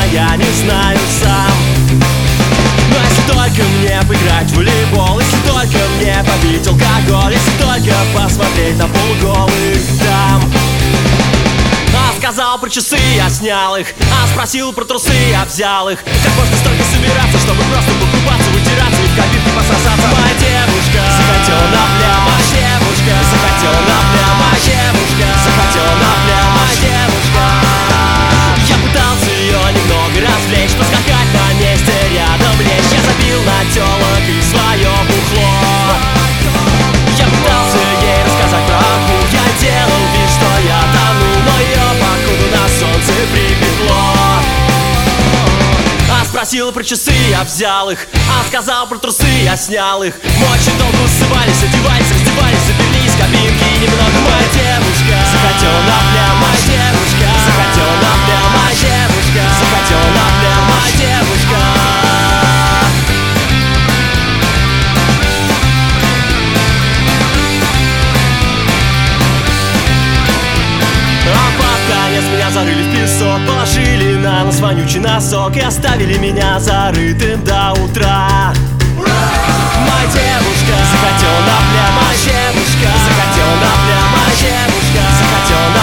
я не знаю сам. Но если только мне поиграть в волейбол, если только мне попить алкоголь, если только посмотреть на полуголых дам. Сказал про часы, я снял их, спросил про трусы, я взял их. Как можно столько собираться, чтобы просто покупаться, вытираться и в кабинке пососаться? Моя девушка захотела на пляма, девушка захотела на пляма, девушка захотела на пляма, девушка. Я пытался ее немного развлечь, поскакать на месте рядом лечь. Я забил на телок и свое бухло. Я пытался ей рассказать про Аку, я делал вид, что я тону, но ее походу на солнце припекло. Спросил про часы, я взял их, сказал про трусы, я снял их. Мы очень долго усывались, одевались, раздевались, заперлись в кабинке и немного. Моя девушка захотела на пляма, девушка захотела на пляма, девушка захотела на пляма, девушка. Меня зарыли в песок, положили на нос вонючий носок и оставили меня зарытым до утра. Моя девушка захотела на пляма, девушка захотела на пляма, девушка захотела